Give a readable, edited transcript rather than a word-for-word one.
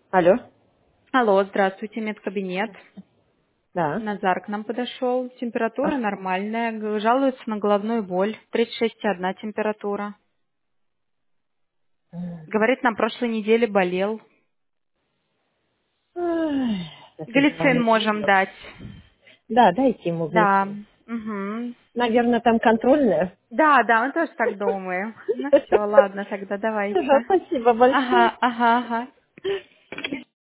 Алло. Алло, здравствуйте, медкабинет. Да. Назар к нам подошел. Температура А, нормальная. Жалуется на головную боль. 36,1 температура. Говорит, на прошлой неделе болел. ай, это Глицин главное. можем дать. Да, дайте ему Да. глицин. Угу. Наверное, там контрольная. Да, да, мы тоже так думаем. Ну все, ладно, тогда давайте. Спасибо большое. Ага, ага, ага.